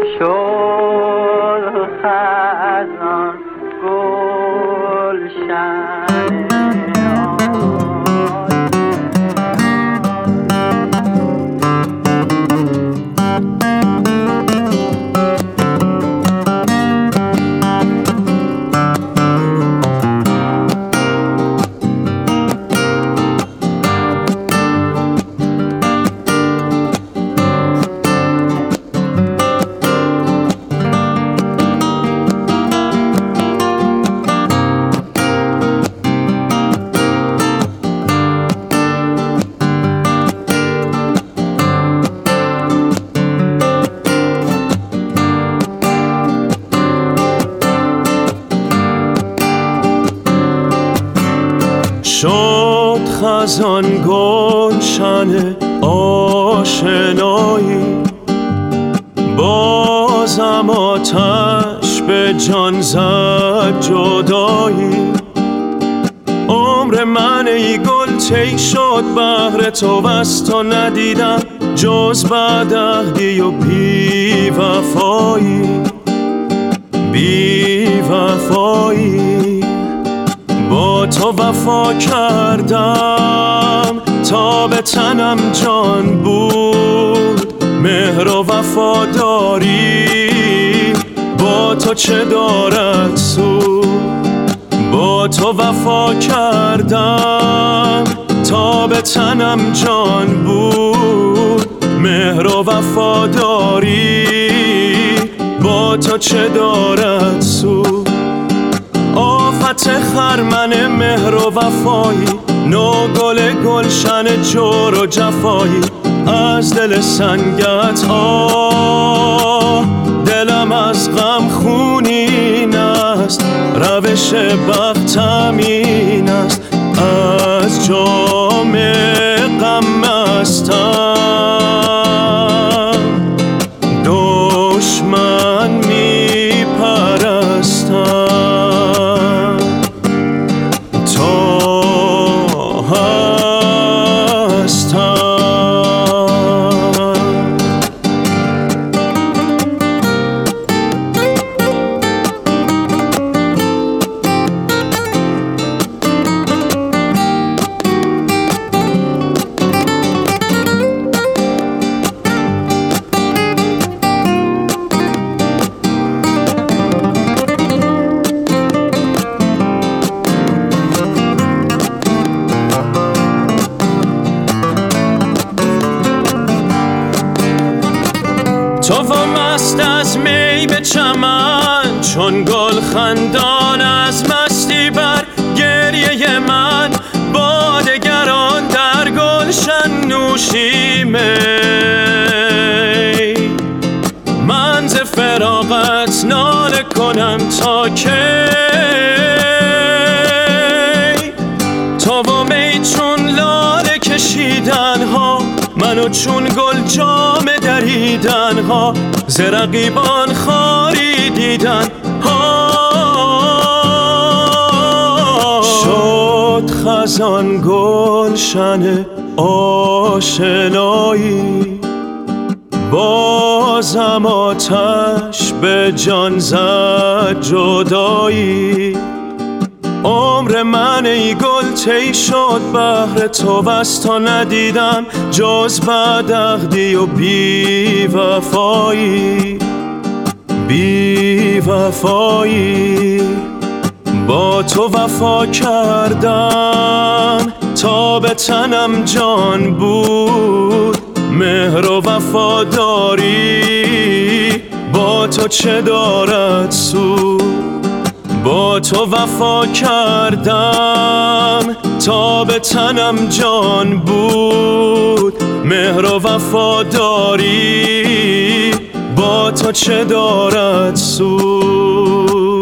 شد خزان گلشن شد خزان گلشن آشنایی، بازم آتش به جان زد جدایی. عمر من ای گل طی شد بهر تو بس تا ندیدم جز بدعهدی و بی وفایی. بی وفایی با تو وفا کردم تا به تنم جان بود، مهر و وفاداری با تو چه دارد سود. با تو وفا کردم تا به تنم جان بود، مهر و وفاداری با تو چه دارد سود. آفت خرمن مهر و وفایی، نو گل گلشن جور و جفایی. از دل سنگت آه دلم از غم خونین است، روش بختم این است از جام غم مستم. دشمن می پرستم تا هستم. تو و مست از می به چمن، چون گل خندان از مستی بر گریه من. با دگران در گلشن نوشی می، من ز فراقت ناله کنم تا کی. تو و می چون لاله کشیدن ها، منو چون گل جام دریدن ها. ز رقیبان خاری دیدن ها. شد خزان گلشن آشنایی، بازم آتش به جان زد جدایی. عمر من ای گل طی شد بهر تو بس تا ندیدم جز بدعهدی و بی وفایی. بی وفایی با تو وفا کردم تا به تنم جان بود، مهر و وفاداری با تو چه دارد سود. با تو وفا کردم تا به تنم جان بود، مهر و وفاداری با تو چه دارد سود.